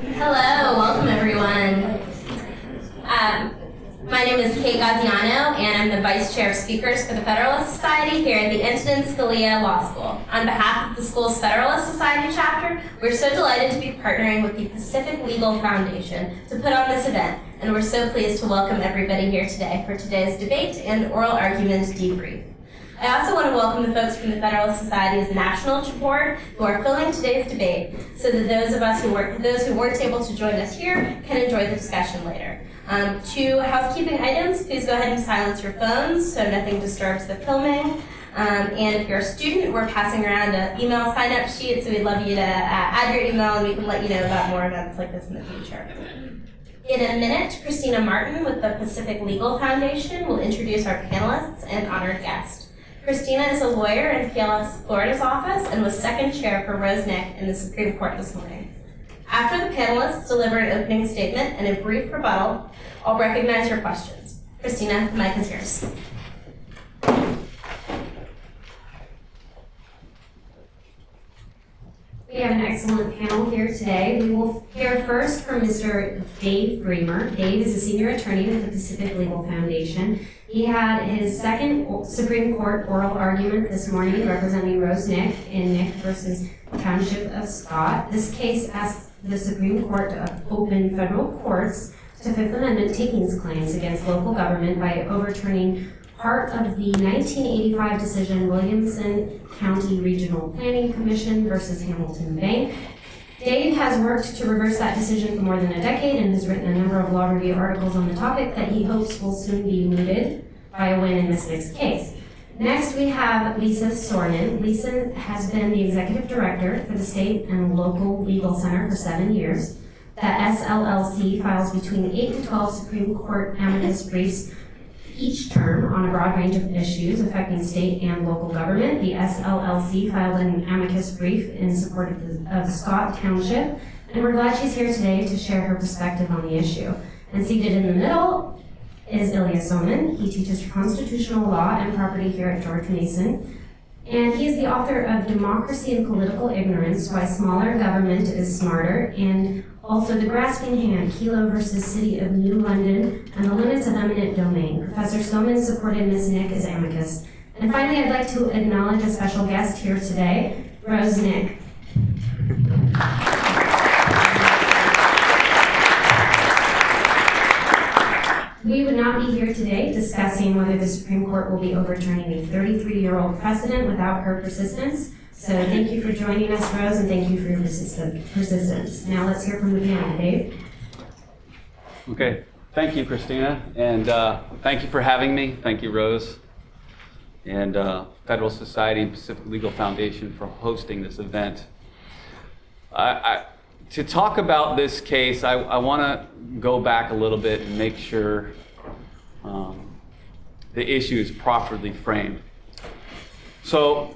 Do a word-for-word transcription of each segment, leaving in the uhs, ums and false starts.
Hello, welcome everyone. Um, my name is Kate Gaziano, and I'm the Vice Chair of Speakers for the Federalist Society here at the Antonin Scalia Law School. On behalf of the school's Federalist Society chapter, we're so delighted to be partnering with the Pacific Legal Foundation to put on this event, and we're so pleased to welcome everybody here today for today's debate and oral argument debrief. I also want to welcome the folks from the Federalist Society's National Board who are filming today's debate, so that those of us who were those who weren't able to join us here can enjoy the discussion later. Um, two housekeeping items: please go ahead and silence your phones so nothing disturbs the filming. Um, and if you're a student, we're passing around an email sign-up sheet, so we'd love you to uh, add your email, and we can let you know about more events like this in the future. In a minute, Christina Martin with the Pacific Legal Foundation will introduce our panelists and honored guest. Christina is a lawyer in P L S Florida's office and was second chair for Rose Nick in the Supreme Court this morning. After the panelists deliver an opening statement and a brief rebuttal, I'll recognize your questions. Christina, the mic is yours. We have an excellent panel here today. We will hear first from Mister Dave Bremer. Dave is a senior attorney with the Pacific Legal Foundation. He had his second Supreme Court oral argument this morning representing Rose Nick in Nick versus Township of Scott. This case asks the Supreme Court to open federal courts to Fifth Amendment takings claims against local government by overturning part of the nineteen eighty-five decision Williamson County Regional Planning Commission versus Hamilton Bank. Dave has worked to reverse that decision for more than a decade and has written a number of law review articles on the topic that he hopes will soon be mooted by a win in this next case. Next, we have Lisa Sornin. Lisa has been the executive director for the state and local legal center for seven years. The S L L C files between eight to twelve Supreme Court amicus briefs each term on a broad range of issues affecting state and local government. The S L L C filed an amicus brief in support of the, of the Scott Township, and we're glad she's here today to share her perspective on the issue. And seated in the middle is Ilya Somin. He teaches constitutional law and property here at George Mason, and he is the author of Democracy and Political Ignorance: Why Smaller Government is Smarter, and also The Grasping Hand, Kelo versus City of New London, and the Limits of Eminent Domain. Professor Somin supported Miz Nick as amicus. And finally, I'd like to acknowledge a special guest here today, Rose Nick. We would not be here today discussing whether the Supreme Court will be overturning a thirty-three-year-old precedent without her persistence. So thank you for joining us, Rose, and thank you for your persistence. Now let's hear from the panel. Dave? Okay, thank you, Christina, and uh, thank you for having me. Thank you, Rose, and uh, Federal Society and Pacific Legal Foundation for hosting this event. I, I, to talk about this case, I, I want to go back a little bit and make sure um, the issue is properly framed. So,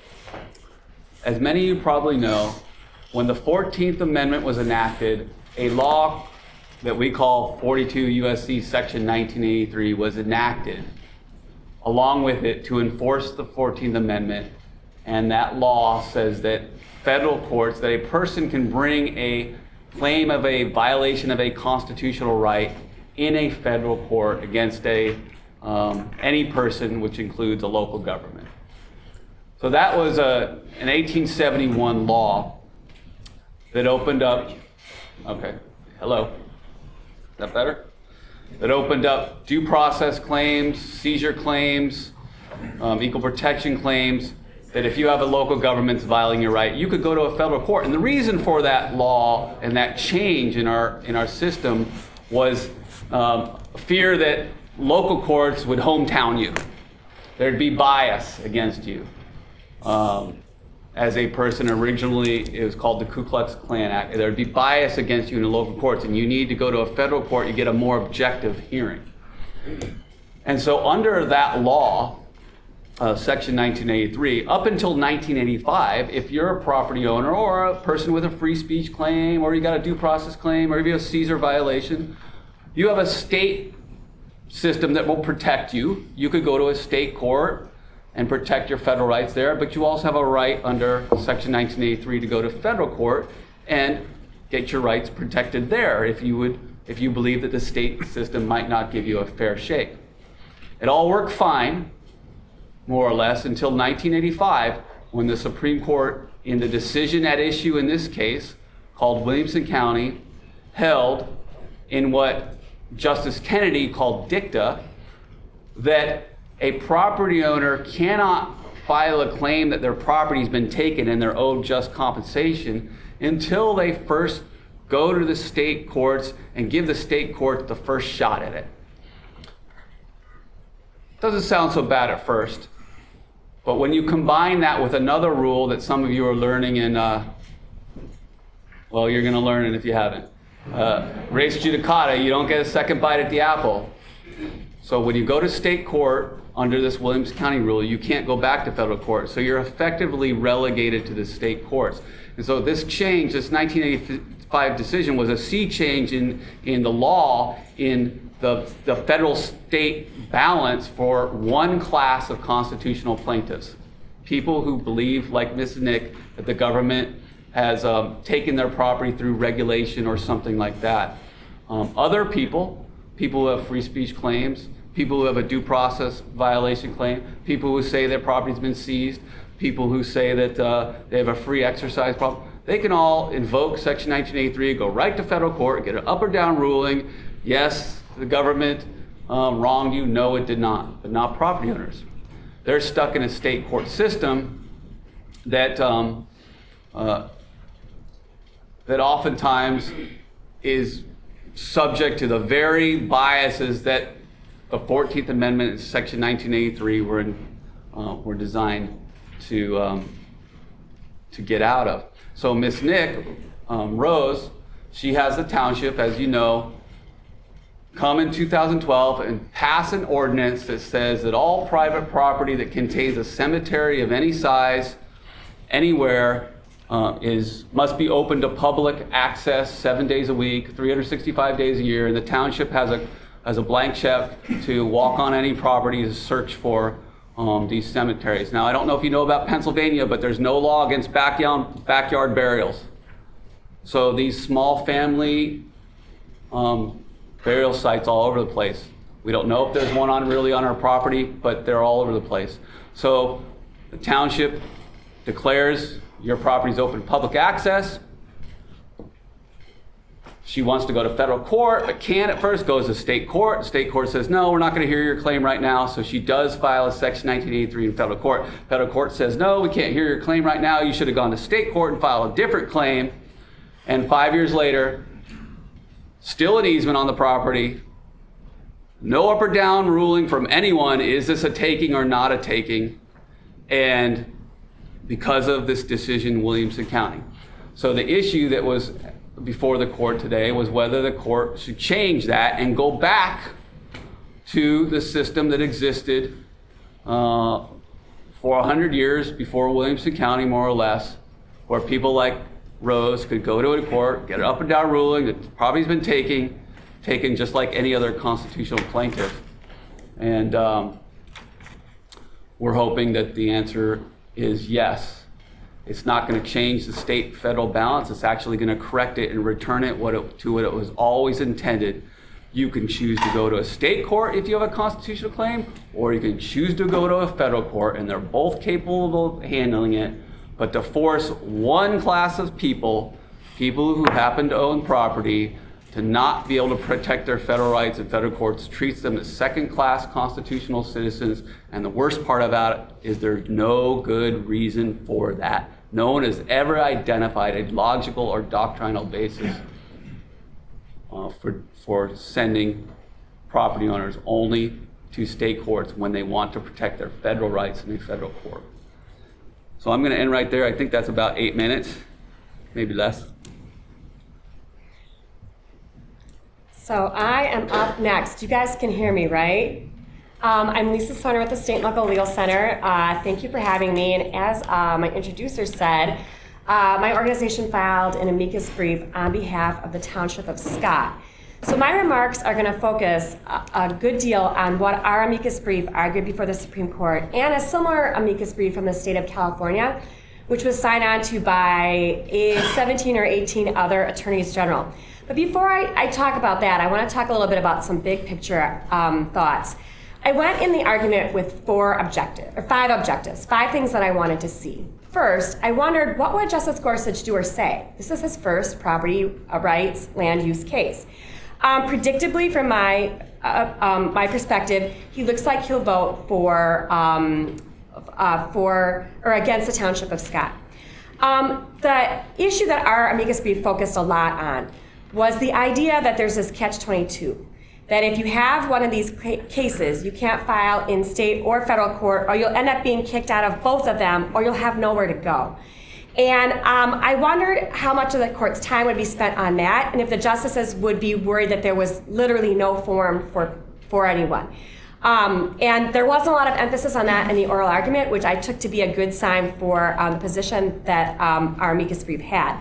as many of you probably know, when the fourteenth Amendment was enacted, a law that we call forty-two U S C Section nineteen eighty-three was enacted along with it to enforce the fourteenth Amendment. And that law says that federal courts, that a person can bring a claim of a violation of a constitutional right in a federal court against a um, any person, which includes a local government. So that was a, an eighteen seventy-one law that opened up, okay, hello, is that better? That opened up due process claims, seizure claims, um, equal protection claims, that if you have a local government violating your right, you could go to a federal court. And the reason for that law and that change in our, in our system was um, fear that local courts would hometown you. There'd be bias against you. Um, as a person originally, it was called the Ku Klux Klan Act. There would be bias against you in the local courts, and you need to go to a federal court, you get a more objective hearing. And so under that law, uh, Section nineteen eighty-three, up until nineteen eighty-five, if you're a property owner or a person with a free speech claim, or you got a due process claim, or if you have a seizure violation, you have a state system that will protect you. You could go to a state court and protect your federal rights there, but you also have a right under Section nineteen eighty-three to go to federal court and get your rights protected there if you would, if you believe that the state system might not give you a fair shake. It all worked fine, more or less, until nineteen eighty-five, when the Supreme Court, in the decision at issue in this case, called Williamson County, held in what Justice Kennedy called dicta, that a property owner cannot file a claim that their property's been taken and they're owed just compensation until they first go to the state courts and give the state court the first shot at it. Doesn't sound so bad at first, but when you combine that with another rule that some of you are learning in, uh, well, you're going to learn it if you haven't. Uh, res judicata, you don't get a second bite at the apple. So when you go to state court under this Williams County rule, you can't go back to federal court. So you're effectively relegated to the state courts. And so this change, this nineteen eighty-five decision, was a sea change in, in the law, in the, the federal state balance for one class of constitutional plaintiffs. People who believe, like Miz Nick, that the government has um, taken their property through regulation or something like that. Um, other people, people who have free speech claims, people who have a due process violation claim, people who say their property's been seized, people who say that uh, they have a free exercise problem, they can all invoke Section nineteen eighty-three, go right to federal court, get an up or down ruling. Yes, the government um, wronged you. No, it did not, but not property owners. They're stuck in a state court system that um, uh, that oftentimes is subject to the very biases that the fourteenth Amendment and Section nineteen eighty-three were, in, uh, were designed to, um, to get out of. So Miz Nick um, Rose, she has the township, as you know, come in two thousand twelve and pass an ordinance that says that all private property that contains a cemetery of any size, anywhere, Uh, is must be open to public access seven days a week, three hundred sixty-five days a year, and the township has a has a blank check to walk on any property to search for um, these cemeteries. Now, I don't know if you know about Pennsylvania, but there's no law against backyard backyard burials. So these small family um, burial sites all over the place. We don't know if there's one on really on our property, but they're all over the place. So the township declares your property's open to public access. She wants to go to federal court, but can't at first, goes to state court. State court says, no, we're not going to hear your claim right now. So she does file a Section nineteen eighty-three in federal court. Federal court says, no, we can't hear your claim right now. You should have gone to state court and filed a different claim. And five years later, still an easement on the property. No up or down ruling from anyone. Is this a taking or not a taking? And because of this decision in Williamson County. So the issue that was before the court today was whether the court should change that and go back to the system that existed uh, for one hundred years before Williamson County, more or less, where people like Rose could go to a court, get an up and down ruling that the property's been taken, taken just like any other constitutional plaintiff. And um, we're hoping that the answer is yes. It's not going to change the state-federal balance. It's actually going to correct it and return it, what it to what it was always intended. You can choose to go to a state court if you have a constitutional claim, or you can choose to go to a federal court, and they're both capable of handling it. But to force one class of people, people who happen to own property, to not be able to protect their federal rights in federal courts treats them as second-class constitutional citizens, and the worst part about it is there's no good reason for that. No one has ever identified a logical or doctrinal basis uh, for, for sending property owners only to state courts when they want to protect their federal rights in a federal court. So I'm going to end right there. I think that's about eight minutes, maybe less. So I am up next. You guys can hear me, right? Um, I'm Lisa Sonner with the State and Local Legal Center. Uh, thank you for having me. And as uh, my introducer said, uh, my organization filed an amicus brief on behalf of the Township of Scott. So my remarks are going to focus a, a good deal on what our amicus brief argued before the Supreme Court and a similar amicus brief from the state of California, which was signed on to by a seventeen or eighteen other attorneys general. But before I, I talk about that, I want to talk a little bit about some big picture um, thoughts. I went in the argument with four objectives, or five objectives, five things that I wanted to see. First, I wondered, what would Justice Gorsuch do or say? This is his first property rights land use case. Um, predictably, from my uh, um, my perspective, he looks like he'll vote for um, uh, for or against the Township of Scott. Um, the issue that our amicus brief focused a lot on was the idea that there's this catch twenty-two, that if you have one of these cases, you can't file in state or federal court, or you'll end up being kicked out of both of them, or you'll have nowhere to go. And um, I wondered how much of the court's time would be spent on that, and if the justices would be worried that there was literally no forum for, for anyone. Um, and there wasn't a lot of emphasis on that in the oral argument, which I took to be a good sign for um, the position that um, our amicus brief had.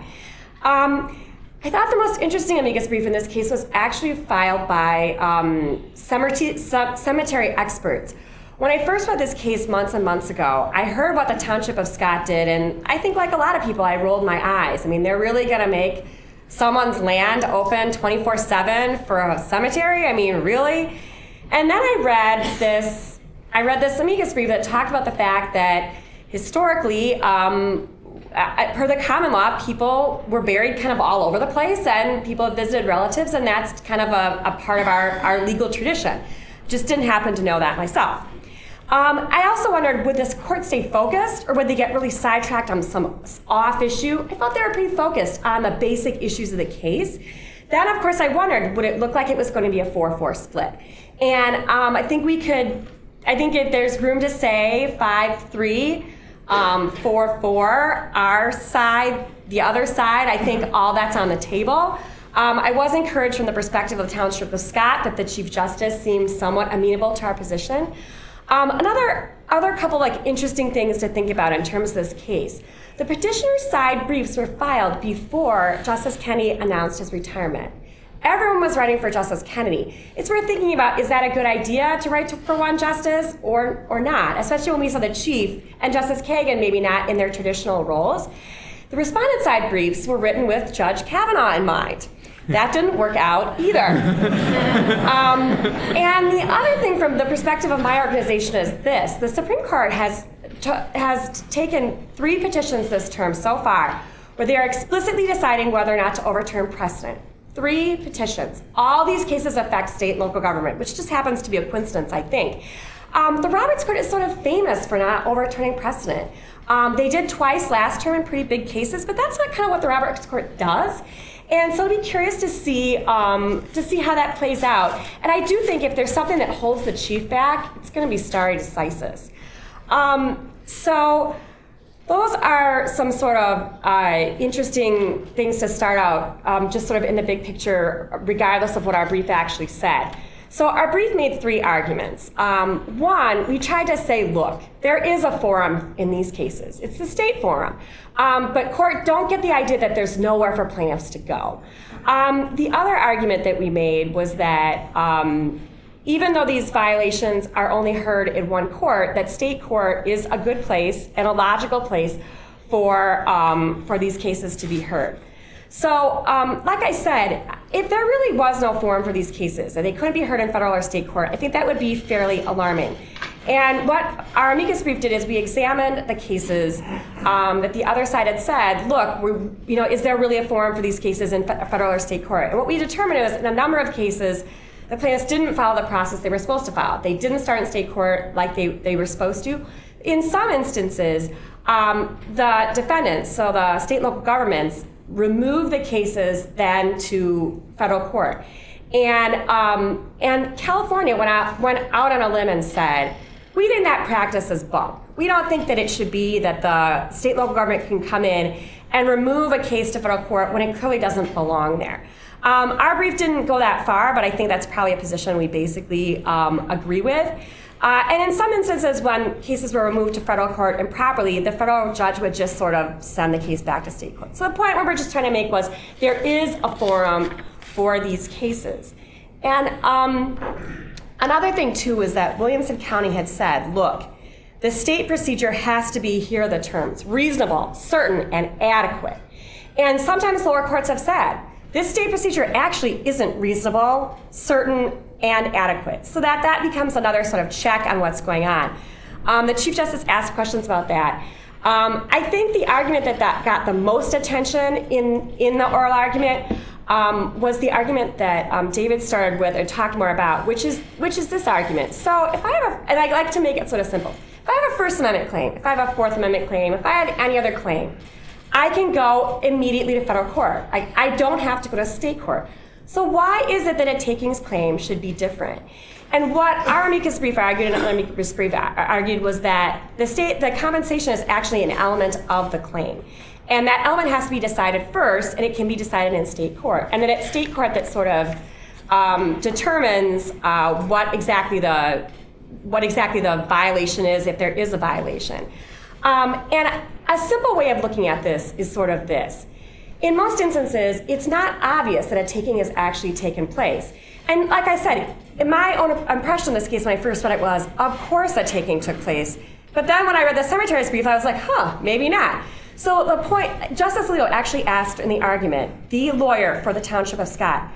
Um, I thought the most interesting amicus brief in this case was actually filed by um, cemetery, cemetery experts. When I first read this case months and months ago, I heard what the Township of Scott did, and I think like a lot of people, I rolled my eyes. I mean, they're really gonna make someone's land open twenty-four seven for a cemetery? I mean, really? And then I read this, I read this amicus brief that talked about the fact that historically, um, per the common law, people were buried kind of all over the place, and people visited relatives, and that's kind of a, a part of our, our legal tradition. Just didn't happen to know that myself. Um, I also wondered, would this court stay focused, or would they get really sidetracked on some off issue? I thought they were pretty focused on the basic issues of the case. Then, of course, I wondered, would it look like it was going to be a four four split? And um, I think we could, I think if there's room to say five three, um, four four, our side, the other side, I think all that's on the table. Um, I was encouraged from the perspective of the Township of Scott that the Chief Justice seems somewhat amenable to our position. Um, another other couple like interesting things to think about in terms of this case. The petitioner's side briefs were filed before Justice Kennedy announced his retirement. Everyone was writing for Justice Kennedy. It's worth thinking about, is that a good idea to write to, for one justice or, or not, especially when we saw the Chief and Justice Kagan maybe not in their traditional roles. The respondent side briefs were written with Judge Kavanaugh in mind. That didn't work out either. um, and the other thing from the perspective of my organization is this. The Supreme Court has, t- has taken three petitions this term so far where they are explicitly deciding whether or not to overturn precedent. Three petitions. All these cases affect state and local government, which just happens to be a coincidence, I think. Um, the Roberts Court is sort of famous for not overturning precedent. Um, they did twice last term in pretty big cases, but that's not kind of what the Roberts Court does. And so I'd be curious to see um, to see how that plays out. And I do think if there's something that holds the Chief back, it's going to be stare decisis. Um, so those are some sort of uh, interesting things to start out, um, just sort of in the big picture, regardless of what our brief actually said. So our brief made three arguments. Um, one, we tried to say, look, there is a forum in these cases. It's the state forum. Um, but court, don't get the idea that there's nowhere for plaintiffs to go. Um, the other argument that we made was that um, even though these violations are only heard in one court, that state court is a good place and a logical place for, um, for these cases to be heard. So, um, like I said, if there really was no forum for these cases and they couldn't be heard in federal or state court, I think that would be fairly alarming. And what our amicus brief did is we examined the cases um, that the other side had said, look, we're, you know, is there really a forum for these cases in fe- federal or state court? And what we determined was in a number of cases, the plaintiffs didn't follow the process they were supposed to follow. They didn't start in state court like they, they were supposed to. In some instances, um, the defendants, so the state and local governments, remove the cases then to federal court. And um, and California went out, went out on a limb and said, we think that practice is bunk. We don't think that it should be that the state and local government can come in and remove a case to federal court when it clearly doesn't belong there. Um, our brief didn't go that far, but I think that's probably a position we basically um, agree with. Uh, and in some instances, when cases were removed to federal court improperly, the federal judge would just sort of send the case back to state court. So the point we were just trying to make was there is a forum for these cases. And um, another thing, too, is that Williamson County had said, look, the state procedure has to be, here are the terms, reasonable, certain, and adequate. And sometimes lower courts have said, this state procedure actually isn't reasonable, certain, and adequate. So that, that becomes another sort of check on what's going on. Um, the Chief Justice asked questions about that. Um, I think the argument that, that got the most attention in, in the oral argument um, was the argument that um, David started with or talked more about, which is, which is this argument. So if I have a, and I like to make it sort of simple, if I have a First Amendment claim, if I have a Fourth Amendment claim, if I have any other claim, I can go immediately to federal court. I, I don't have to go to state court. So why is it that a takings claim should be different? And what our amicus brief argued and our amicus brief argued was that the state, the compensation is actually an element of the claim. And that element has to be decided first, and it can be decided in state court. And then it's state court that sort of um, determines uh, what exactly the what exactly the violation is, if there is a violation. Um, and a simple way of looking at this is sort of this. In most instances, it's not obvious that a taking has actually taken place. And like I said, in my own impression in this case when I first read it was, of course a taking took place. But then when I read the Secretary's brief, I was like, huh, maybe not. So the point, Justice Alito actually asked in the argument, the lawyer for the Township of Scott,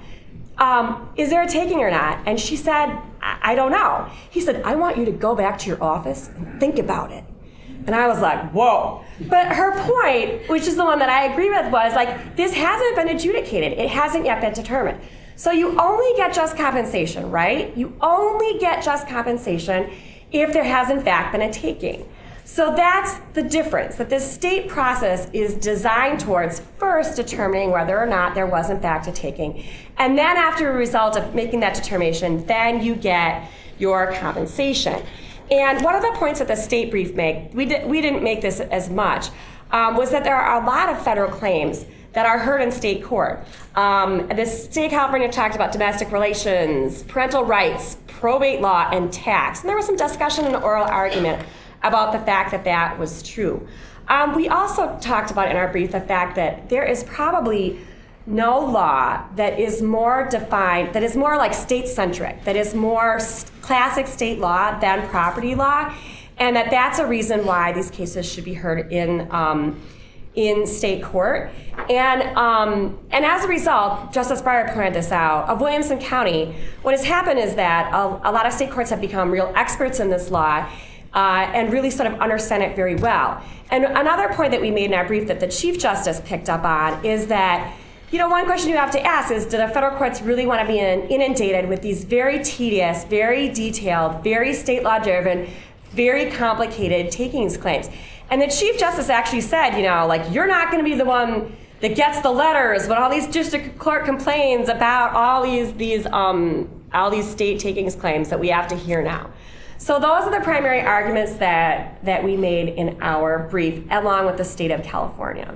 um, is there a taking or not? And she said, I, I don't know. He said, I want you to go back to your office and think about it. And I was like, whoa. But her point, which is the one that I agree with, was like, this hasn't been adjudicated. It hasn't yet been determined. So you only get just compensation, right? You only get just compensation if there has in fact been a taking. So that's the difference, that this state process is designed towards first determining whether or not there was in fact a taking. And then after a result of making that determination, then you get your compensation. And one of the points that the state brief made, we, did, we didn't make this as much, um, was that there are a lot of federal claims that are heard in state court. Um, the state of California talked about domestic relations, parental rights, probate law, and tax. And there was some discussion in the oral argument about the fact that that was true. Um, we also talked about in our brief the fact that there is probably no law that is more defined, that is more like state-centric, that is more classic state law than property law, and that that's a reason why these cases should be heard in um, in state court. And um, and as a result, Justice Breyer pointed this out, of Williamson County, what has happened is that a, a lot of state courts have become real experts in this law uh, and really sort of understand it very well. And another point that we made in our brief that the Chief Justice picked up on is that, you know, one question you have to ask is, do the federal courts really want to be inundated with these very tedious, very detailed, very state law driven, very complicated takings claims? And the Chief Justice actually said, you know, like, you're not going to be the one that gets the letters when all these district court complains about all these these um, all these state takings claims that we have to hear now. So those are the primary arguments that that we made in our brief, along with the state of California.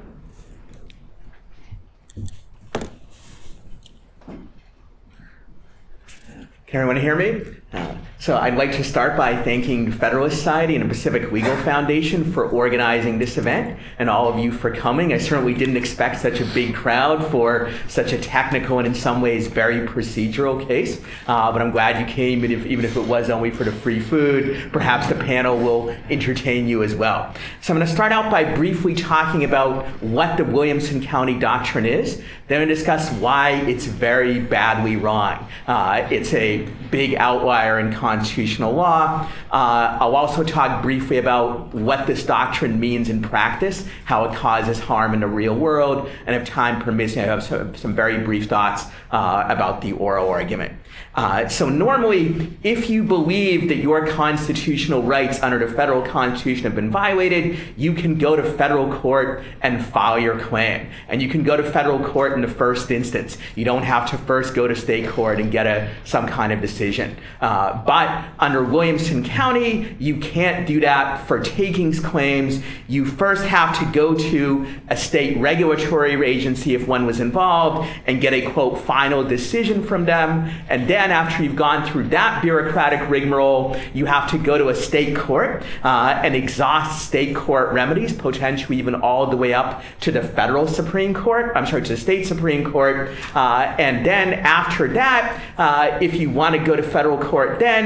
Can everyone hear me? Uh, so I'd like to start by thanking Federalist Society and the Pacific Legal Foundation for organizing this event, and all of you for coming. I certainly didn't expect such a big crowd for such a technical and in some ways very procedural case, uh, but I'm glad you came, and if, even if it was only for the free food, perhaps the panel will entertain you as well. So I'm going to start out by briefly talking about what the Williamson County Doctrine is, then I'm going to discuss why it's very badly wrong. Uh, it's a big outlier in constitutional law. Uh, I'll also talk briefly about what this doctrine means in practice, how it causes harm in the real world, and if time permits, I have some, some very brief thoughts uh, about the oral argument. Uh, so normally, if you believe that your constitutional rights under the federal Constitution have been violated, you can go to federal court and file your claim. And you can go to federal court in the first instance. You don't have to first go to state court and get a some kind of decision. Uh, but under Williamson County, you can't do that for takings claims. You first have to go to a state regulatory agency if one was involved and get a, quote, final decision from them. And then after you've gone through that bureaucratic rigmarole, you have to go to a state court uh, and exhaust state court remedies, potentially even all the way up to the federal Supreme Court, I'm sorry, to the state Supreme Court. Uh, and then after that, uh, if you want to go to federal court, then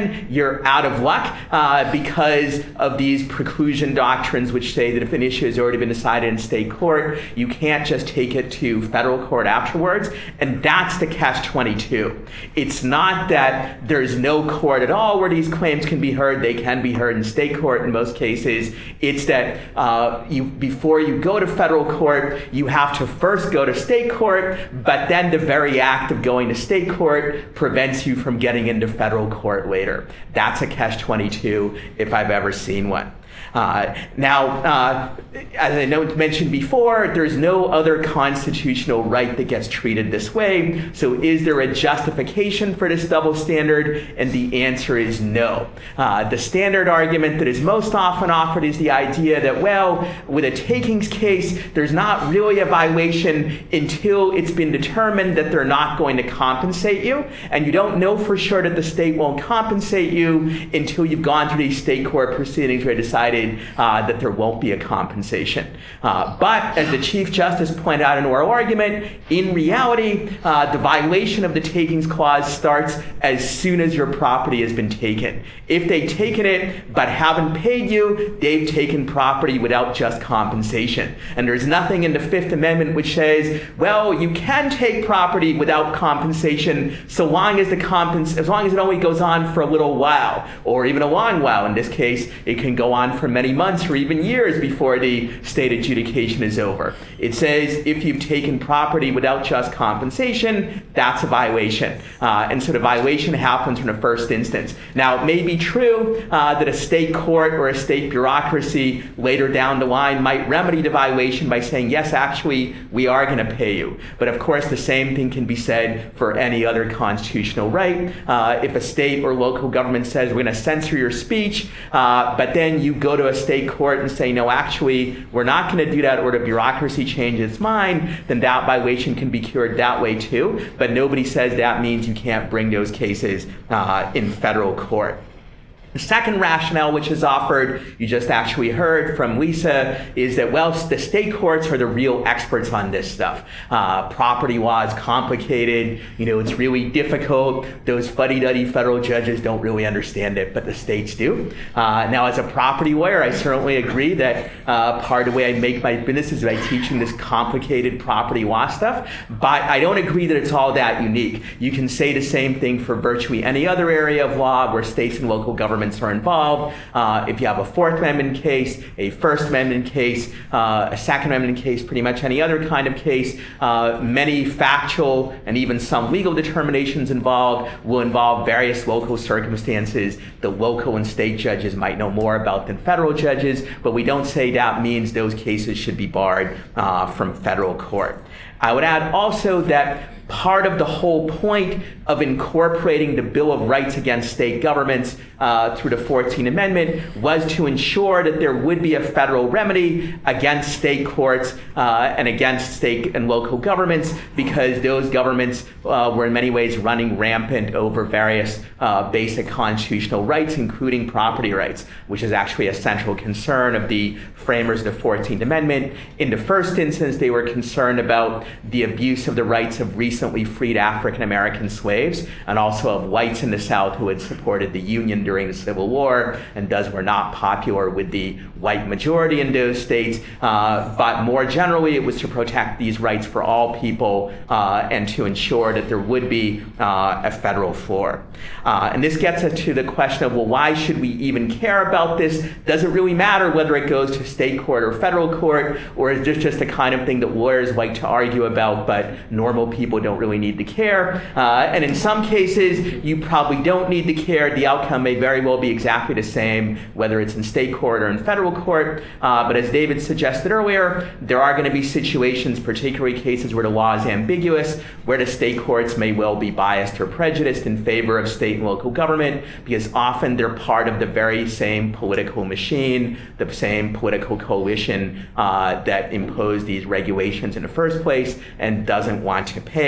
then you're out of luck uh, because of these preclusion doctrines which say that if an issue has already been decided in state court, you can't just take it to federal court afterwards. And that's the catch twenty-two. It's not that there's no court at all where these claims can be heard. They can be heard in state court in most cases. It's that uh, you, before you go to federal court, you have to first go to state court, but then the very act of going to state court prevents you from getting into federal court later. That's a catch twenty-two if I've ever seen one. Uh, now, uh, as I know, mentioned before, there's no other constitutional right that gets treated this way. So is there a justification for this double standard? And the answer is no. Uh, the standard argument that is most often offered is the idea that, well, with a takings case, there's not really a violation until it's been determined that they're not going to compensate you. And you don't know for sure that the state won't compensate you until you've gone through these state court proceedings where they decided Uh, that there won't be a compensation. Uh, but as the Chief Justice pointed out in oral argument, in reality, uh, the violation of the takings clause starts as soon as your property has been taken. If they've taken it but haven't paid you, they've taken property without just compensation. And there's nothing in the Fifth Amendment which says, well, you can take property without compensation so long as the compens- as long as it only goes on for a little while, or even a long while. In this case, it can go on for many months or even years before the state adjudication is over. It says if you've taken property without just compensation, that's a violation. Uh, and so the violation happens in the first instance. Now, it may be true uh, that a state court or a state bureaucracy later down the line might remedy the violation by saying, yes, actually, we are going to pay you. But of course, the same thing can be said for any other constitutional right. Uh, if a state or local government says, we're going to censor your speech, uh, but then you go to a state court and say, no, actually, we're not going to do that, or the bureaucracy changes its mind, then that violation can be cured that way too. But nobody says that means you can't bring those cases uh, in federal court. The second rationale which is offered, you just actually heard from Lisa, is that, well, the state courts are the real experts on this stuff. Uh, property law is complicated. You know, it's really difficult. Those fuddy-duddy federal judges don't really understand it, but the states do. Uh, now, as a property lawyer, I certainly agree that uh, part of the way I make my business is by teaching this complicated property law stuff, but I don't agree that it's all that unique. You can say the same thing for virtually any other area of law where states and local governments are involved. Uh, if you have a Fourth Amendment case, a First Amendment case, uh, a Second Amendment case, pretty much any other kind of case, uh, many factual and even some legal determinations involved will involve various local circumstances that local and state judges might know more about than federal judges, but we don't say that means those cases should be barred uh, from federal court. I would add also that part of the whole point of incorporating the Bill of Rights against state governments uh, through the fourteenth Amendment was to ensure that there would be a federal remedy against state courts uh, and against state and local governments, because those governments uh, were in many ways running rampant over various uh, basic constitutional rights, including property rights, which is actually a central concern of the framers of the fourteenth Amendment. In the first instance, they were concerned about the abuse of the rights of recently freed African American slaves, and also of whites in the South who had supported the Union during the Civil War and thus were not popular with the white majority in those states. Uh, but more generally, it was to protect these rights for all people uh, and to ensure that there would be uh, a federal floor. Uh, and this gets us to the question of, well, why should we even care about this? Does it really matter whether it goes to state court or federal court, or is this just the kind of thing that lawyers like to argue about, but normal people don't really need to care? Uh, and in some cases, you probably don't need to care. The outcome may very well be exactly the same, whether it's in state court or in federal court. Uh, but as David suggested earlier, there are going to be situations, particularly cases where the law is ambiguous, where the state courts may well be biased or prejudiced in favor of state and local government, because often they're part of the very same political machine, the same political coalition uh, that imposed these regulations in the first place and doesn't want to pay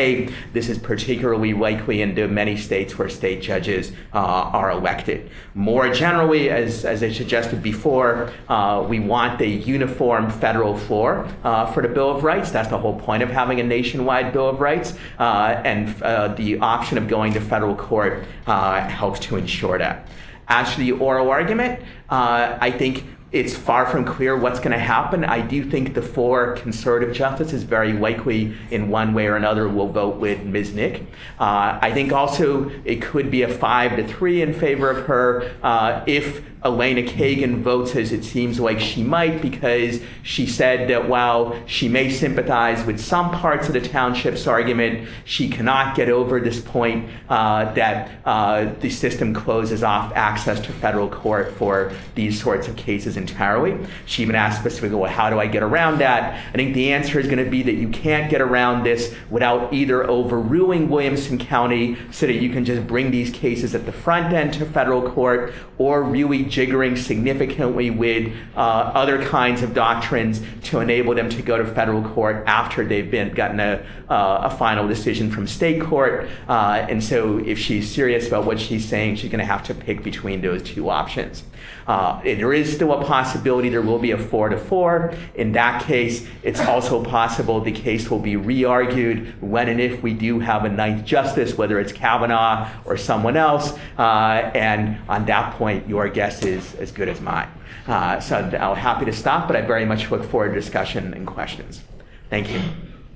state. This is particularly likely in the many states where state judges uh, are elected. More generally, as, as I suggested before, uh, we want a uniform federal floor uh, for the Bill of Rights. That's the whole point of having a nationwide Bill of Rights. Uh, and uh, the option of going to federal court uh, helps to ensure that. As to the oral argument, uh, I think it's far from clear what's going to happen. I do think the four conservative justices very likely in one way or another will vote with Miz Nick. Uh, I think also it could be a five to three in favor of her uh, if Elena Kagan votes as it seems like she might, because she said that while she may sympathize with some parts of the township's argument, she cannot get over this point uh, that uh, the system closes off access to federal court for these sorts of cases entirely. She even asked specifically, well, how do I get around that? I think the answer is going to be that you can't get around this without either overruling Williamson County so that you can just bring these cases at the front end to federal court, or really jiggering significantly with uh, other kinds of doctrines to enable them to go to federal court after they've been gotten a, uh, a final decision from state court. Uh, and so if she's serious about what she's saying, she's going to have to pick between those two options. Uh, there is still a possibility there will be a four to four. In that case, it's also possible the case will be re-argued when and if we do have a ninth justice, whether it's Kavanaugh or someone else. Uh, and on that point, your guess is as good as mine. Uh, so I'm happy to stop, but I very much look forward to discussion and questions. Thank you.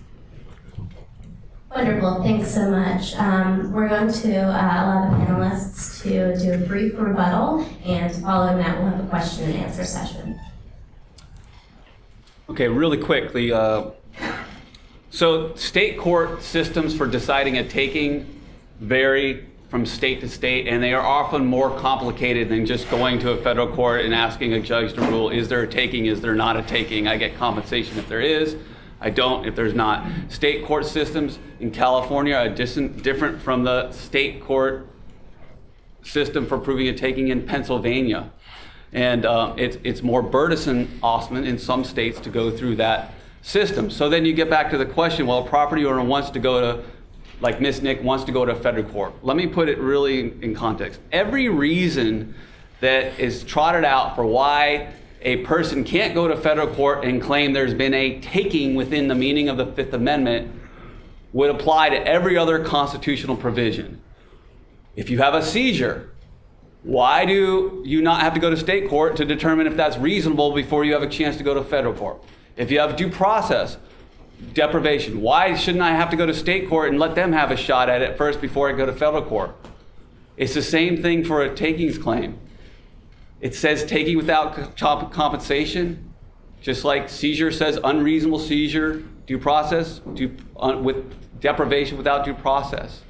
Wonderful, thanks so much. Um, we're going to uh, allow the panelists to do a brief rebuttal, and following that we'll have a question and answer session. Okay, really quickly. Uh, so state court systems for deciding a taking vary from state to state, and they are often more complicated than just going to a federal court and asking a judge to rule, is there a taking, is there not a taking? I get compensation if there is. I don't if there's not. State court systems in California are different from the state court system for proving a taking in Pennsylvania. And uh, it's, it's more burdensome, often, in some states to go through that system. So then you get back to the question, well, a property owner wants to go to, like Miss Nick wants to go to federal court. Let me put it really in context. Every reason that is trotted out for why a person can't go to federal court and claim there's been a taking within the meaning of the Fifth Amendment would apply to every other constitutional provision. If you have a seizure, why do you not have to go to state court to determine if that's reasonable before you have a chance to go to federal court? If you have due process deprivation, why shouldn't I have to go to state court and let them have a shot at it first before I go to federal court? It's the same thing for a takings claim. It says taking without compensation, just like seizure says unreasonable seizure, due process, due, uh, with deprivation without due process.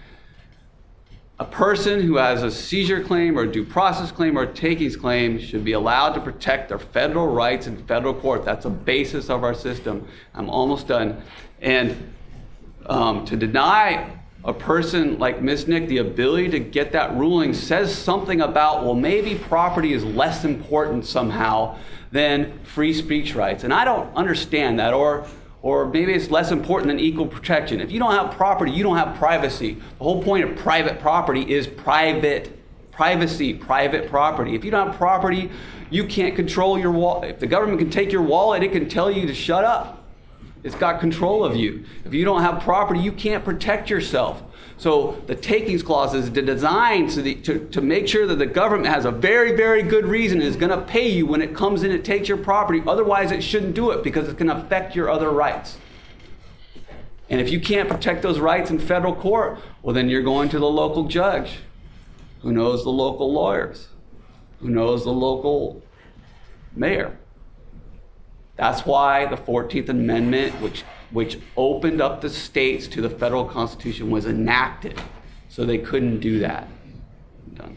A person who has a seizure claim or a due process claim or a takings claim should be allowed to protect their federal rights in federal court. That's the basis of our system. I'm almost done. And um, to deny a person like Miz Nick the ability to get that ruling says something about, well, maybe property is less important somehow than free speech rights. And I don't understand that, or or maybe it's less important than equal protection. If you don't have property, you don't have privacy. The whole point of private property is private privacy, private property. If you don't have property, you can't control your wallet. If the government can take your wallet, it can tell you to shut up. It's got control of you. If you don't have property, you can't protect yourself. So the takings clause is designed so that, to, to make sure that the government has a very, very good reason and is going to pay you when it comes in and takes your property. Otherwise, it shouldn't do it because it's going to affect your other rights. And if you can't protect those rights in federal court, well, then you're going to the local judge who knows the local lawyers, who knows the local mayor. That's why the fourteenth Amendment, which, which opened up the states to the federal Constitution, was enacted. So they couldn't do that. I'm done.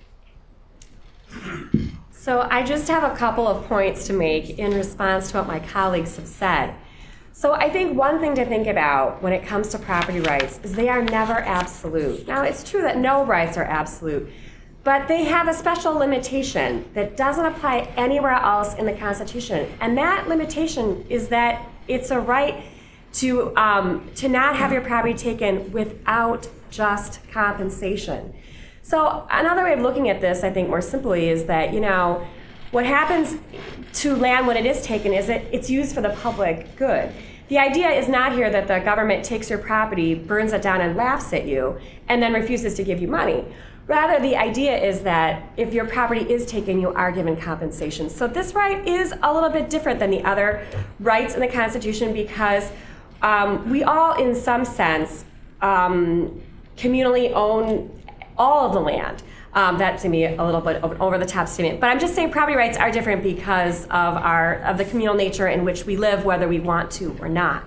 So I just have a couple of points to make in response to what my colleagues have said. So I think one thing to think about when it comes to property rights is they are never absolute. Now, it's true that no rights are absolute, but they have a special limitation that doesn't apply anywhere else in the Constitution. And that limitation is that it's a right to um, to not have your property taken without just compensation. So another way of looking at this, I think more simply, is that, you know, what happens to land when it is taken is that it's used for the public good. The idea is not here that the government takes your property, burns it down, and laughs at you, and then refuses to give you money. Rather, the idea is that if your property is taken, you are given compensation. So this right is a little bit different than the other rights in the Constitution, because um, we all, in some sense, um, communally own all of the land. Um, that's to me a little bit of an over-the-top statement, but I'm just saying property rights are different because of our of the communal nature in which we live, whether we want to or not.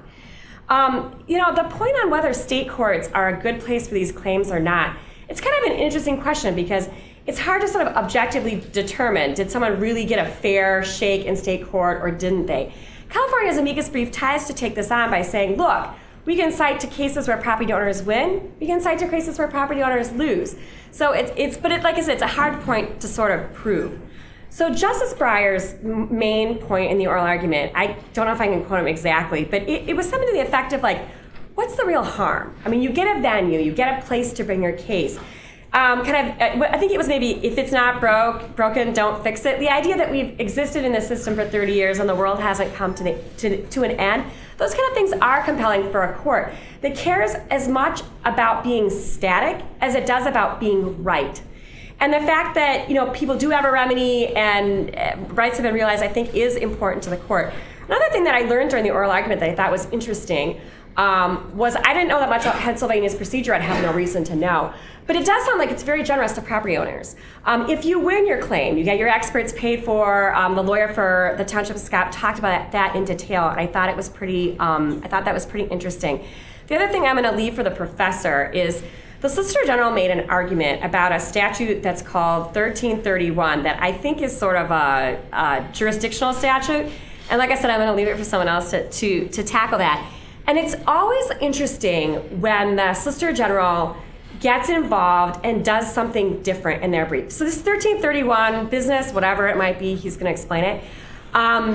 Um, you know, the point on whether state courts are a good place for these claims or not, it's kind of an interesting question, because it's hard to sort of objectively determine, did someone really get a fair shake in state court or didn't they? California's amicus brief tries to take this on by saying, look, we can cite to cases where property owners win. We can cite to cases where property owners lose. So it's, it's but it, like I said, it's a hard point to sort of prove. So Justice Breyer's main point in the oral argument, I don't know if I can quote him exactly, but it, it was something to the effect of like, what's the real harm? I mean, you get a venue, you get a place to bring your case. Um, kind of, I think it was maybe, if it's not broke, broken, don't fix it. The idea that we've existed in this system for thirty years and the world hasn't come to, the, to, to an end, those kind of things are compelling for a court that cares as much about being static as it does about being right. And the fact that, you know, people do have a remedy and uh, rights have been realized, I think, is important to the court. Another thing that I learned during the oral argument that I thought was interesting um, was I didn't know that much about Pennsylvania's procedure. I'd have no reason to know. But it does sound like it's very generous to property owners. Um, if you win your claim, you get your experts paid for. Um, the lawyer for the Township of Scott talked about that in detail, and I thought it was pretty. Um, I thought that was pretty interesting. The other thing I'm going to leave for the professor is the Solicitor General made an argument about a statute that's called thirteen thirty-one that I think is sort of a, a jurisdictional statute. And like I said, I'm going to leave it for someone else to, to, to tackle that. And it's always interesting when the Solicitor General gets involved and does something different in their brief. So this thirteen thirty-one business, whatever it might be, he's going to explain it. Um,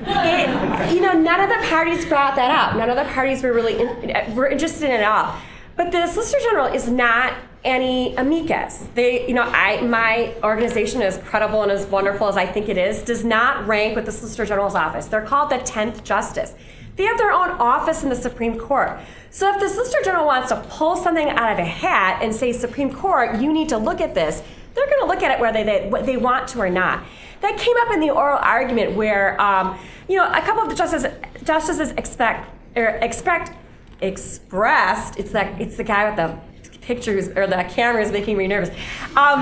it. You know, none of the parties brought that up. None of the parties were really in, were interested in it at all. But the Solicitor General is not any amicus. They, you know, I my organization, as credible and as wonderful as I think it is, does not rank with the Solicitor General's office. They're called the tenth Justice. They have their own office in the Supreme Court. So if the Solicitor General wants to pull something out of a hat and say, Supreme Court, you need to look at this, they're going to look at it whether they, what they want to or not. That came up in the oral argument where, um, you know, a couple of the justices, justices expect, or expect, expressed, it's that it's the guy with the pictures, or the camera is making me nervous, um,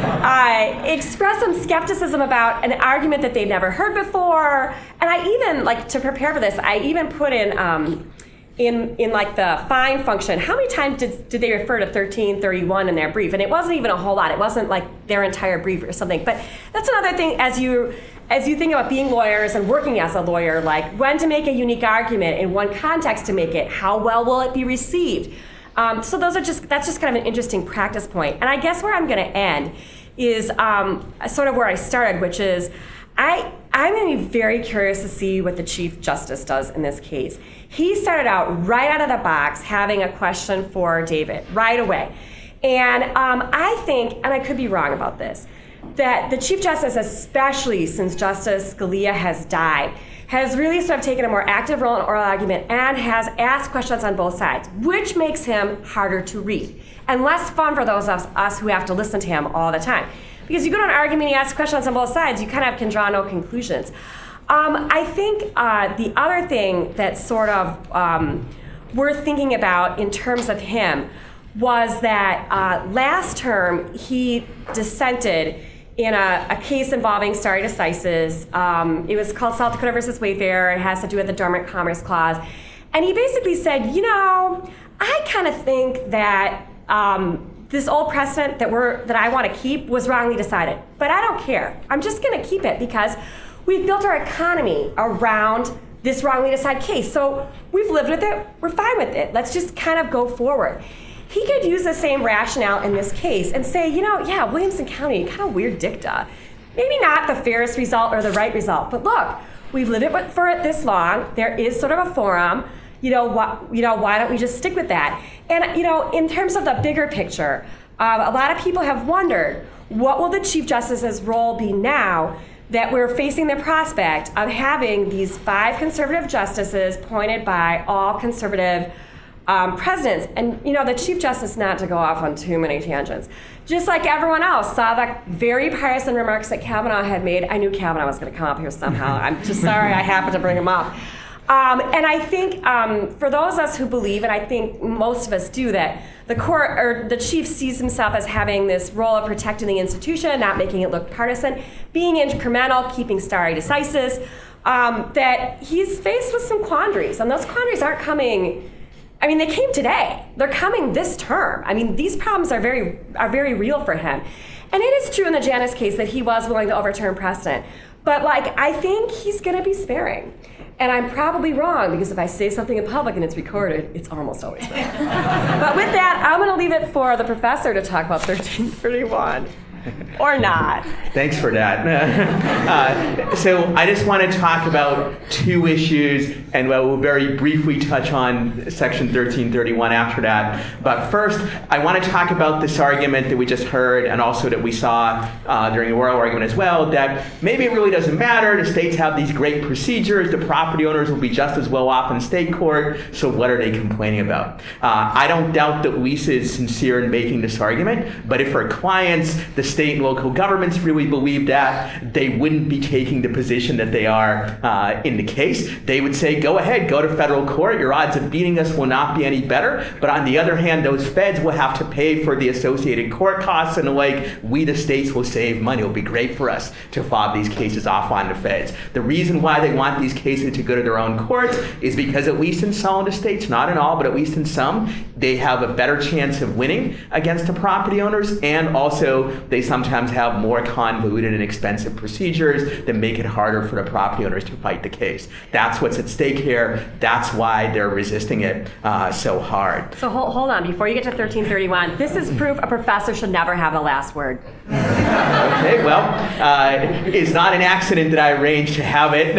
I expressed some skepticism about an argument that they'd never heard before. And I even, like, to prepare for this, I even put in, um, in, in like the find function, how many times did, did they refer to thirteen thirty-one in their brief? And it wasn't even a whole lot. It wasn't like their entire brief or something. But that's another thing as you, as you think about being lawyers and working as a lawyer, like when to make a unique argument, in one context to make it, how well will it be received? Um, so those are just, that's just kind of an interesting practice point. And I guess where I'm going to end is um, sort of where I started, which is I, I'm going to be very curious to see what the Chief Justice does in this case. He started out right out of the box having a question for David right away. And um, I think, and I could be wrong about this, that the Chief Justice, especially since Justice Scalia has died, has really sort of taken a more active role in oral argument and has asked questions on both sides, which makes him harder to read and less fun for those of us who have to listen to him all the time. Because you go to an argument, you ask questions on both sides, you kind of can draw no conclusions. Um, I think uh, the other thing that's sort of um, worth thinking about in terms of him was that uh, last term he dissented in a, a case involving stare decisis. Um, it was called South Dakota versus Wayfair. It has to do with the Dormant Commerce Clause. And he basically said, you know, I kind of think that um, this old precedent that we're that I want to keep was wrongly decided. But I don't care. I'm just going to keep it because we've built our economy around this wrongly decided case. So we've lived with it. We're fine with it. Let's just kind of go forward. He could use the same rationale in this case and say, you know, yeah, Williamson County, kind of weird dicta. Maybe not the fairest result or the right result, but look, we've lived it for it this long. There is sort of a forum. you know, wh- you know, why don't we just stick with that? And, you know, in terms of the bigger picture, um, a lot of people have wondered, what will the Chief Justice's role be now that we're facing the prospect of having these five conservative justices appointed by all conservative um, presidents? And, you know, the Chief Justice, not to go off on too many tangents, just like everyone else, saw the very partisan remarks that Kavanaugh had made. I knew Kavanaugh was going to come up here somehow. I'm just sorry I happened to bring him up. Um, and I think um, for those of us who believe, and I think most of us do, that the court or the chief sees himself as having this role of protecting the institution, not making it look partisan, being incremental, keeping stare decisis, um, that he's faced with some quandaries. And those quandaries aren't coming, I mean, they came today. They're coming this term. I mean, these problems are very, are very real for him. And it is true in the Janus case that he was willing to overturn precedent. But like, I think he's gonna be sparing. And I'm probably wrong, because if I say something in public and it's recorded, it's almost always wrong. But with that, I'm gonna leave it for the professor to talk about thirteen thirty-one. Or not. Thanks for that. uh, so I just want to talk about two issues, and we'll very briefly touch on Section thirteen thirty-one after that. But first, I want to talk about this argument that we just heard, and also that we saw uh, during the oral argument as well, that maybe it really doesn't matter. The states have these great procedures. The property owners will be just as well off in state court, so what are they complaining about? Uh, I don't doubt that Lisa is sincere in making this argument, but if her clients, the state and local governments, really believe that, they wouldn't be taking the position that they are uh, in the case. They would say, go ahead, go to federal court. Your odds of beating us will not be any better. But on the other hand, those feds will have to pay for the associated court costs and the like. We, the states, will save money. It'll be great for us to fob these cases off on the feds. The reason why they want these cases to go to their own courts is because, at least in some of the states, not in all, but at least in some, they have a better chance of winning against the property owners, and also they sometimes have more convoluted and expensive procedures that make it harder for the property owners to fight the case. That's what's at stake here. That's why they're resisting it uh, so hard. So hold, hold on, before you get to thirteen thirty-one, this is proof a professor should never have the last word. Okay, well, uh, it's not an accident that I arranged to have it.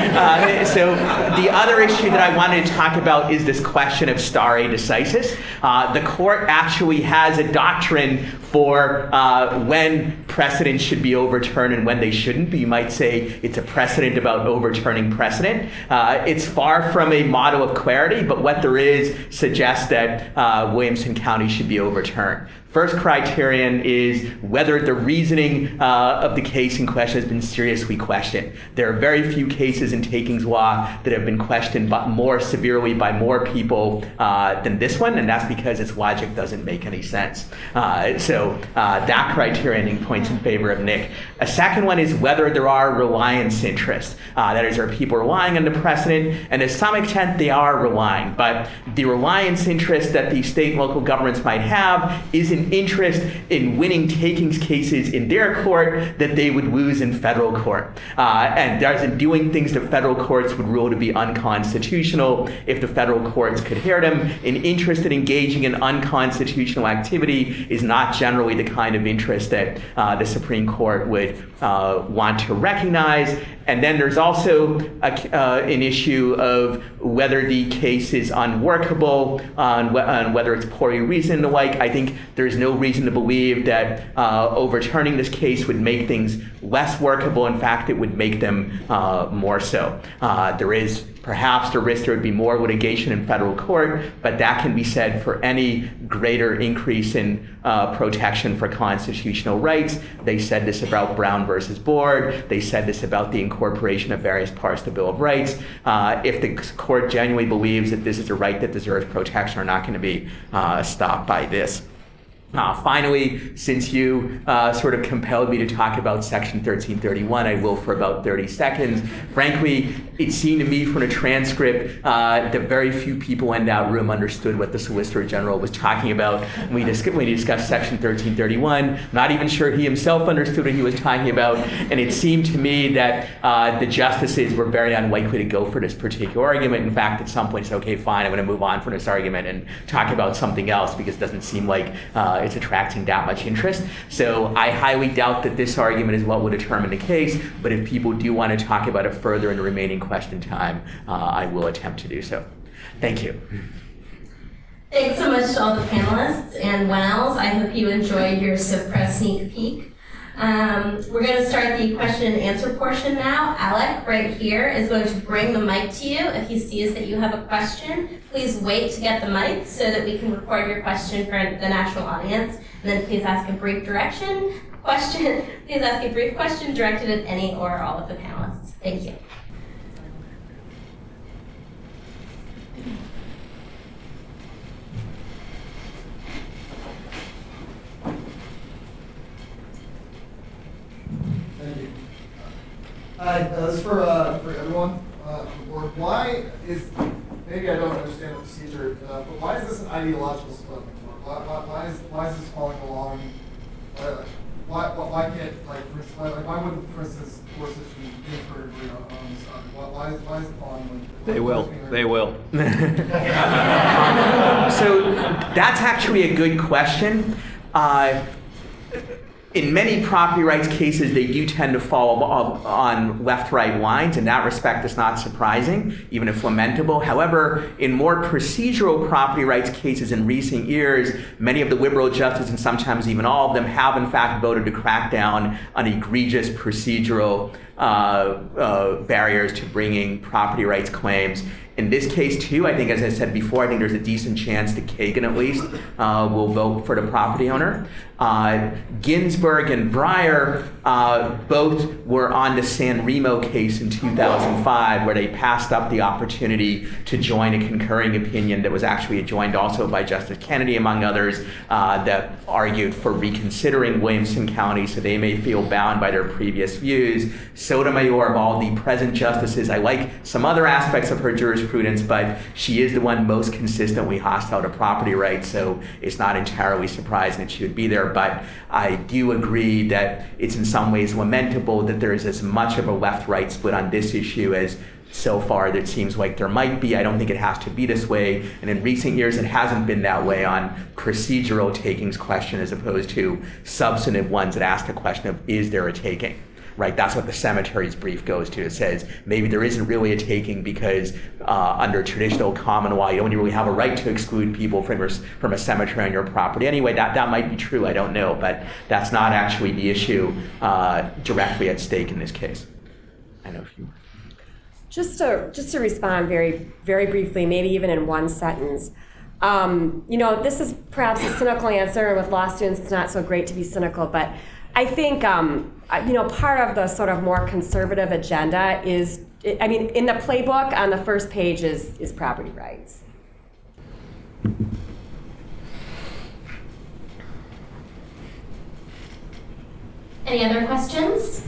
uh, so the other issue that I wanted to talk about is this question of stare decisis. Uh, the court actually has a doctrine for uh, when precedents should be overturned and when they shouldn't. But you might say it's a precedent about overturning precedent. Uh, it's far from a model of clarity, but what there is suggests that uh, Williamson County should be overturned. First criterion is whether the reasoning uh, of the case in question has been seriously questioned. There are very few cases in takings law that have been questioned but more severely by more people uh, than this one, and that's because its logic doesn't make any sense. Uh, so uh, that criterion points in favor of Nick. A second one is whether there are reliance interests. Uh, that is, are people relying on the precedent? And to some extent, they are relying, but the reliance interest that the state and local governments might have is an interest in winning takings cases in their court that they would lose in federal court. Uh, and there's in doing things that federal courts would rule to be unconstitutional if the federal courts could hear them. An interest in engaging in unconstitutional activity is not generally the kind of interest that uh, the Supreme Court would uh, want to recognize. And then there's also a, uh, an issue of whether the case is unworkable, uh, and, wh- and whether it's poorly reasoned and the like. I think there's no reason to believe that uh, overturning this case would make things less workable. In fact, it would make them uh, more so. Uh, there is perhaps the risk there would be more litigation in federal court, but that can be said for any greater increase in uh, protection for constitutional rights. They said this about Brown versus Board. They said this about the incorporation of various parts of the Bill of Rights. Uh, if the court genuinely believes that this is a right that deserves protection, are not going to be uh, stopped by this. Uh, finally, since you uh, sort of compelled me to talk about Section thirteen thirty-one, I will for about thirty seconds. Frankly, it seemed to me from the transcript uh, that very few people in that room understood what the Solicitor General was talking about when we, dis- when he discussed Section thirteen thirty-one. Not even sure he himself understood what he was talking about. And it seemed to me that uh, the justices were very unlikely to go for this particular argument. In fact, at some point, said, okay, fine, I'm going to move on from this argument and talk about something else because it doesn't seem like uh, it's attracting that much interest. So I highly doubt that this argument is what will determine the case, but if people do want to talk about it further in the remaining question time, uh, I will attempt to do so. Thank you. Thanks so much to all the panelists and Wells. I hope you enjoyed your suppressed sneak peek. Um, we're going to start the question and answer portion now. Alec, right here, is going to bring the mic to you. If he sees that you have a question, please wait to get the mic so that we can record your question for the national audience. And then please ask a brief direction question. Please ask a brief question directed at any or all of the panelists. Thank you. Thank you. Hi, uh, this is for, uh, for everyone uh, on the board. Why is, maybe I don't understand the procedure, uh, but why is this an ideological split? Why, why, why, is, why is this falling along? Uh, why, why, why can't, like, for instance, why, like, why wouldn't, for instance, Gorsuch and Ginsburg agree on, on this topic? Why, why, is, why is it falling like, They will. They will. So that's actually a good question. Uh, In many property rights cases, they do tend to fall on left-right lines. In that respect, it's not surprising, even if lamentable. However, in more procedural property rights cases in recent years, many of the liberal justices, and sometimes even all of them, have in fact voted to crack down on egregious procedural uh, uh, barriers to bringing property rights claims. In this case, too, I think, as I said before, I think there's a decent chance that Kagan, at least, uh, will vote for the property owner. Uh, Ginsburg and Breyer uh, both were on the San Remo case in two thousand five, where they passed up the opportunity to join a concurring opinion that was actually joined also by Justice Kennedy, among others, uh, that argued for reconsidering Williamson County, so they may feel bound by their previous views. Sotomayor, of all the present justices, I like some other aspects of her jurisprudence, but she is the one most consistently hostile to property rights, so it's not entirely surprising that she would be there. But I do agree that it's in some ways lamentable that there is as much of a left-right split on this issue as so far that seems like there might be. I don't think it has to be this way, and in recent years it hasn't been that way on procedural takings question as opposed to substantive ones that ask the question of, is there a taking? Right, that's what the cemetery's brief goes to. It says maybe there isn't really a taking because uh, under traditional common law, you don't really have a right to exclude people from, your, from a cemetery on your property. Anyway, that, that might be true, I don't know, but that's not actually the issue uh, directly at stake in this case. I know if you... Just to, just to respond very, very briefly, maybe even in one sentence. Um, you know, this is perhaps a cynical answer. With law students, it's not so great to be cynical, but I think, um, you know, part of the sort of more conservative agenda is, I mean, in the playbook on the first page is, is property rights. Any other questions?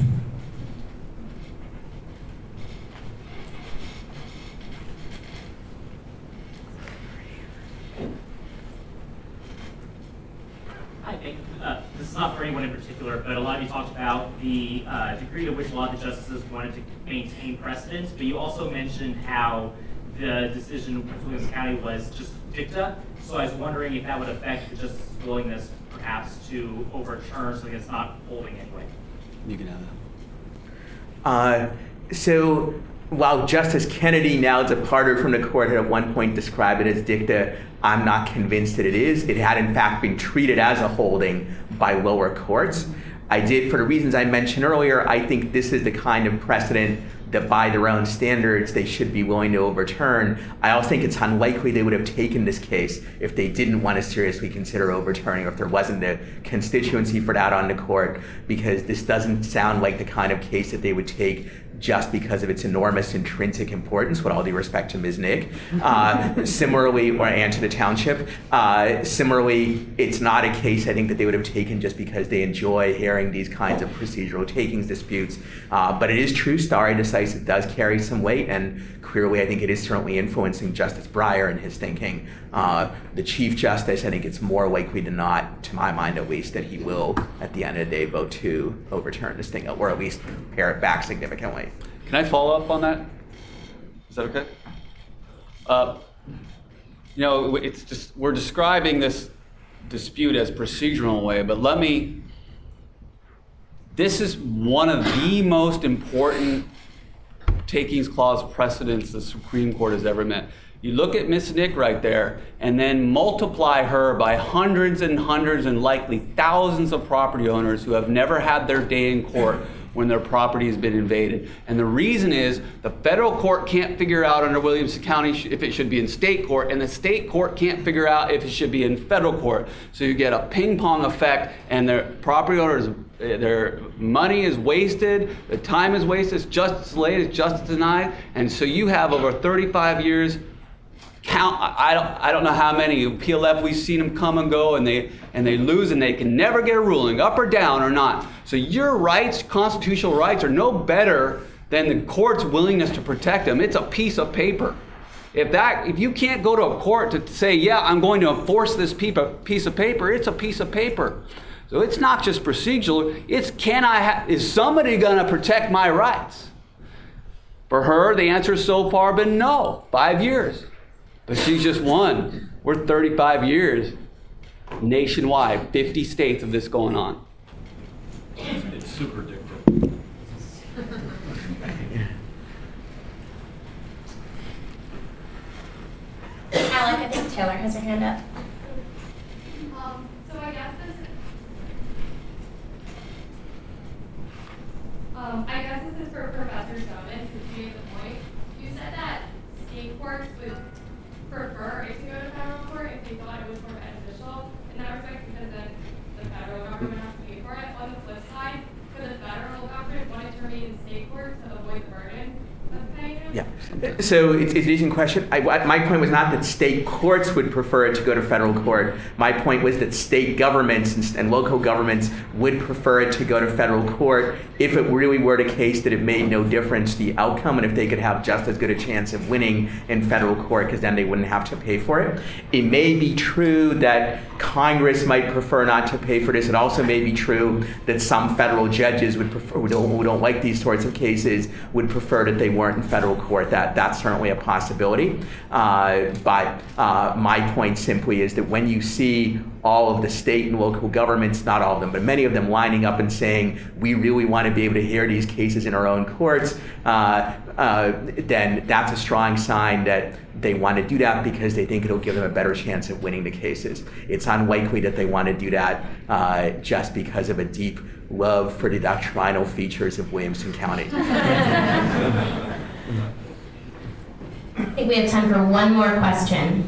I think uh, this is not for anyone in particular, but a lot of you talked about the uh, degree to which a lot of the justices wanted to maintain precedent, but you also mentioned how the decision with Williamson County was just dicta. So I was wondering if that would affect the justice's willingness perhaps to overturn something that's not holding anyway. You can have that. Uh, so while Justice Kennedy, now departed from the court, had at one point described it as dicta, I'm not convinced that it is. It had in fact been treated as a holding by lower courts. I did, for the reasons I mentioned earlier, I think this is the kind of precedent that by their own standards they should be willing to overturn. I also think it's unlikely they would have taken this case if they didn't want to seriously consider overturning, or if there wasn't a constituency for that on the court, because this doesn't sound like the kind of case that they would take just because of its enormous intrinsic importance, with all due respect to Miz Nick. Uh, similarly, or and to the township. Uh, similarly, it's not a case I think that they would have taken just because they enjoy hearing these kinds of procedural takings disputes. Uh, but it is true, stare decisis does carry some weight, and clearly I think it is certainly influencing Justice Breyer in his thinking. Uh, the Chief Justice, I think it's more likely than not, to my mind at least, that he will, at the end of the day, vote to overturn this thing, or at least pare it back significantly. Can I follow up on that? Is that okay? Uh, you know, it's just, we're describing this dispute as procedural in a way, but let me, this is one of the most important takings clause precedents the Supreme Court has ever met. You look at Miss Nick right there, and then multiply her by hundreds and hundreds and likely thousands of property owners who have never had their day in court when their property has been invaded. And the reason is the federal court can't figure out under Williamson County if it should be in state court, and the state court can't figure out if it should be in federal court. So you get a ping pong effect, and their property owners, their money is wasted, the time is wasted, justice delayed, it's justice denied, and so you have over thirty-five years. Count, I don't, I don't know how many P L F we've seen them come and go, and they and they lose, and they can never get a ruling, up or down or not. So your rights, constitutional rights, are no better than the court's willingness to protect them. It's a piece of paper. If that, if you can't go to a court to say, yeah, I'm going to enforce this piece of paper, it's a piece of paper. So it's not just procedural. It's can I? Ha- is somebody going to protect my rights? For her, the answer has so far been no. Five years. But she's just one. We're thirty-five years nationwide, fifty states of this going on. It's super addictive. Alec, I think Taylor has her hand up. Um, so I guess this, um, I guess this is for Professor Stoneman, since you made the point. You said that state courts would prefer it to go to federal court if they thought it was more beneficial in that respect, because then the federal government has to pay for it. On the flip side, could the federal government want it to remain in state court to avoid the burden of paying it? Yeah. So it's, it's an interesting question. I, my point was not that state courts would prefer it to go to federal court. My point was that state governments and, and local governments would prefer it to go to federal court if it really were the case that it made no difference the outcome, and if they could have just as good a chance of winning in federal court, because then they wouldn't have to pay for it. It may be true that Congress might prefer not to pay for this. It also may be true that some federal judges would prefer, who don't, who don't like these sorts of cases, would prefer that they weren't in federal court. That that's certainly a possibility. Uh, but uh, my point simply is that when you see all of the state and local governments, not all of them, but many of them lining up and saying, we really want to be able to hear these cases in our own courts, uh, uh, then that's a strong sign that they want to do that because they think it'll give them a better chance of winning the cases. It's unlikely that they want to do that uh, just because of a deep love for the doctrinal features of Williamson County. I think we have time for one more question.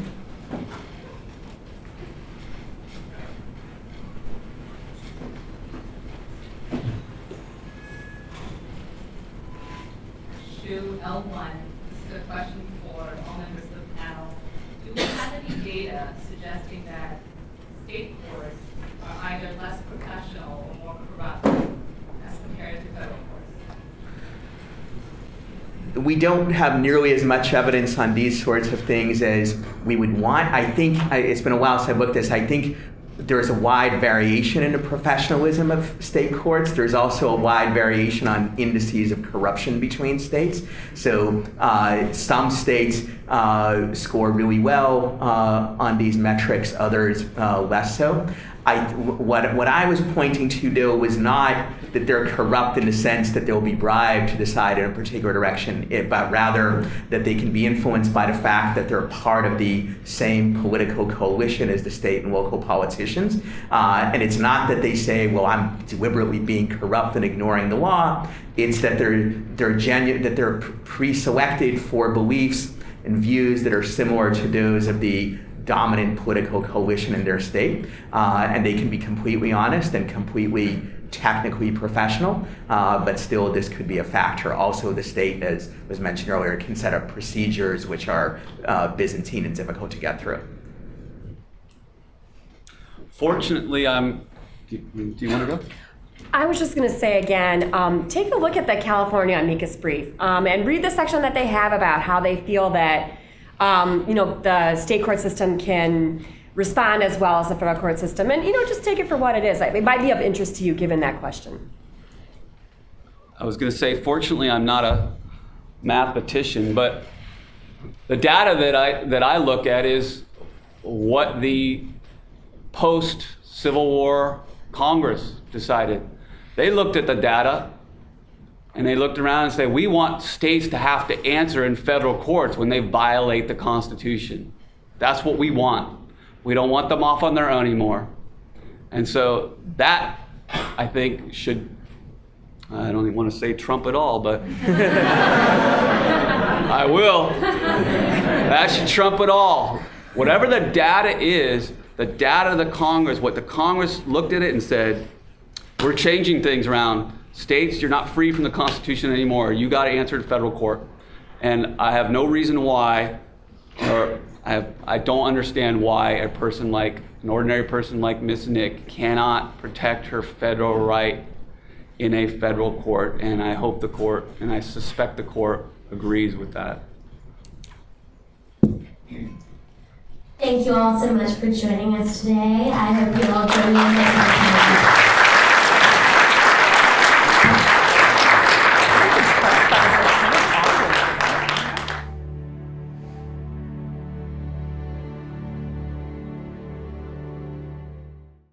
Shu L one, this is a question for all members of the panel. Do we have any data suggesting that state courts are either less professional or more corrupt as compared to federal courts? We don't have nearly as much evidence on these sorts of things as we would want. I think, it's been a while since I've looked at this, I think there's a wide variation in the professionalism of state courts. There's also a wide variation on indices of corruption between states. So uh, some states uh, score really well uh, on these metrics, others uh, less so. I, what, what I was pointing to, though, was not that they're corrupt in the sense that they'll be bribed to decide in a particular direction, it, but rather that they can be influenced by the fact that they're part of the same political coalition as the state and local politicians. Uh, and it's not that they say, well, I'm deliberately being corrupt and ignoring the law. It's that they're, they're, genu- that they're pre-selected for beliefs and views that are similar to those of the dominant political coalition in their state, uh, and they can be completely honest and completely technically professional, uh, but still this could be a factor. Also, the state, as was mentioned earlier, can set up procedures which are uh, Byzantine and difficult to get through. Fortunately, I'm, do you, do you want to go? I was just going to say again, um, take a look at the California amicus brief um, and read the section that they have about how they feel that Um, you know, the state court system can respond as well as the federal court system. And, you know, just take it for what it is. It might be of interest to you given that question. I was going to say, fortunately, I'm not a mathematician, but the data that I, that I look at is what the post-Civil War Congress decided. They looked at the data And they looked around and said, we want states to have to answer in federal courts when they violate the Constitution. That's what we want. We don't want them off on their own anymore. And so that, I think, should, I don't even want to say trump at all, but I will. That should trump it all. Whatever the data is, the data of the Congress, what the Congress looked at it and said, we're changing things around. States, you're not free from the Constitution anymore. You got to answer to federal court. And I have no reason why, or I, have, I don't understand why a person like, an ordinary person like Miss Nick cannot protect her federal right in a federal court. And I hope the court, and I suspect the court, agrees with that. Thank you all so much for joining us today. I hope you all join me in